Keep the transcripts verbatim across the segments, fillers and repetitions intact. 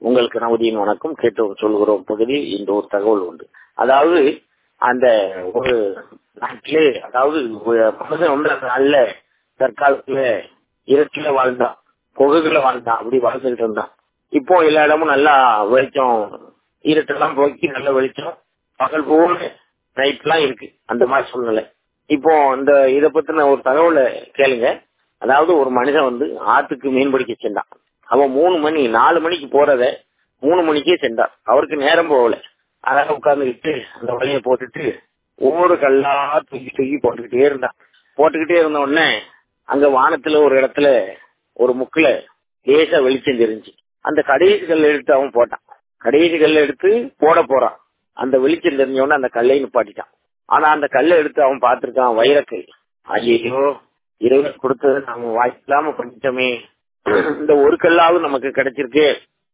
உங்களுக்கு நவதியின் வணக்கம் கேட்டு சொல்கிறோம் பகுதியில் இந்த ஒரு தகவல் உண்டு. அதாவது அந்த ஒரு நாட்டிலே அதாவது மனிதன் வந்து அந்த நல்ல தற்காலத்துல இருட்டுல வாழ்ந்தான், புகைகளை வாழ்ந்தான், அப்படி வாழ்ந்துகிட்டு இருந்தான். இப்போ எல்லா இடமும் நல்லா வெளிச்சம், இருட்டெல்லாம் போக்கி நல்ல வெளிச்சம், பகல் போல நைட் எல்லாம் இருக்கு. அந்த மாதிரி சூழ்நிலை. இப்போ இந்த இதை பத்தின ஒரு தகவலை கேளுங்க. அதாவது ஒரு மனிதன் வந்து ஆத்துக்கு மீன் பிடிக்க சென்றான். அவன் மூணு மணி நாலு மணிக்கு போறத மூணு மணிக்கே சென்றான். அவருக்கு நேரம் போகல. அழகா உட்கார்ந்துக்கிட்டு அந்த வலையை போட்டுட்டு ஒவ்வொரு கல்லா தூக்கி தூக்கி போட்டுக்கிட்டே இருந்தான். போட்டுக்கிட்டே இருந்த உடனே அங்க வானத்துல ஒரு இடத்துல ஒரு முக்குல லேசா வெளிச்சம் தெரிஞ்சு அந்த கடைசி கல்ல எடுத்து அவன் போட்டான். கடைசி கல்ல எடுத்து போட போறான். அந்த வெளிச்சம் தெரிஞ்ச உடனே அந்த கல்லை நிப்பாட்டிட்டான். ஆனா அந்த கல்லை எடுத்து அவன் பார்த்திருக்கான், வைரக்கல். ஐயோ, இறைவன் கொடுத்தது நாம வாய்ப்பில்லாம பண்ணிட்டோமே, இந்த ஒரு கல்லாவது நமக்கு கிடைச்சிருக்கு,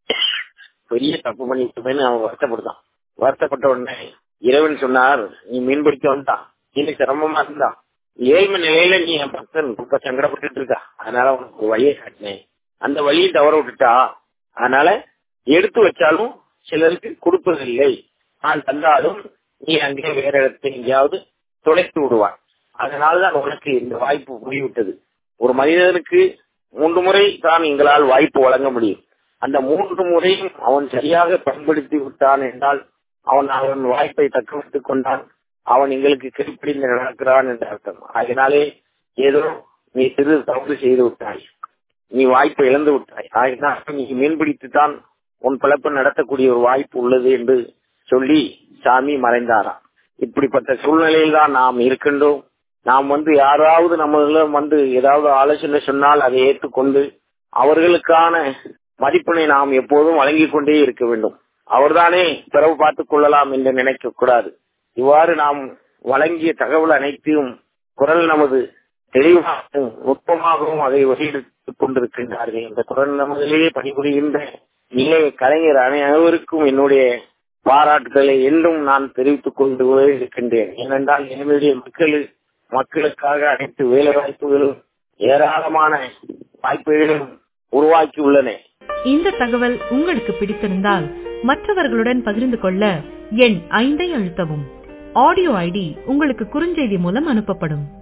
பெரிய தப்பு பண்ணிட்டோமேன்னு அவன் வருத்தப்படுத்தான். வருத்தப்பட்ட உடனே இறைவன் சொன்னார், நீ மீன் பிடிக்க வந்தான், நீ சிரமமா இருந்தா, ஏழ்மை நிலையில நீ என் பக்தன் ரொம்ப சங்கடப்பட்டு இருக்கா, அதனால உனக்கு வழியை காட்டினேன். அந்த வழியை தவற விட்டுட்டா, அதனால எடுத்து வச்சாலும் சிலருக்கு கொடுப்பதில்லை, நான் தந்தாலும் நீ அங்கே வேற இடத்தை எங்கேயாவது துளைத்து விடுவான். அதனாலதான் உனக்கு இந்த வாய்ப்பு போய்விட்டது. ஒரு மனிதனுக்கு மூன்று முறை தான் எங்களால் வாய்ப்பு வழங்க முடியும். அந்த மூன்று முறையும் அவன் சரியாக பயன்படுத்தி விட்டான் என்றால் அவன் அவன் வாய்ப்பை தக்க வைத்துக் கொண்டான், அவன் எங்களுக்கு கீழ்ப்படிந்து நடக்கிறான் என்ற அர்த்தம். அதனாலே ஏதோ நீ சிறு தவறு செய்து விட்டாய், நீ வாய்ப்பை இழந்து விட்டாய், அதனால் நீ மீன்பிடித்துத்தான் உன் பிழப்பு நடத்தக்கூடிய ஒரு வாய்ப்பு உள்ளது என்று சொல்லி சாமி மறைந்தாராம். இப்படிப்பட்ட சூழ்நிலையில் தான் நாம் இருக்கின்றோம். நாம் வந்து யாராவது நம்மளிடம் வந்து ஏதாவது ஆலோசனை சொன்னால் அதை ஏற்றுக்கொண்டு அவர்களுக்கான மதிப்பினை நாம் எப்போதும் வழங்கிக் கொண்டே இருக்க வேண்டும். அவர்தானே பிறகு பார்த்துக் கொள்ளலாம் என்று நினைக்க கூடாது. இவ்வாறு நாம் வழங்கிய தகவல் அனைத்தையும் குரல் நமது தெளிவாகவும் நுட்பமாகவும் அதை வெளியிட்டுக் கொண்டிருக்கின்றார்கள். இந்த குரல் நமதிலேயே பணிபுரிகின்ற இளைய கலைஞர் அனைவருக்கும் என்னுடைய பாராட்டுகளை என்றும் நான் தெரிவித்துக் கொண்டு இருக்கின்றேன். ஏனென்றால் என்னுடைய மக்கள் மக்களுக்காக அனைத்து வேலை வாய்ப்புகளும் ஏராளமான வாய்ப்புகளும் உருவாக்கி உள்ளன. இந்த தகவல் உங்களுக்கு பிடித்திருந்தால் மற்றவர்களுடன் பகிர்ந்து கொள்ள எண் ஐந்தை அழுத்தவும். ஆடியோ ஐடி உங்களுக்கு குறுஞ்செய்தி மூலம் அனுப்பப்படும்.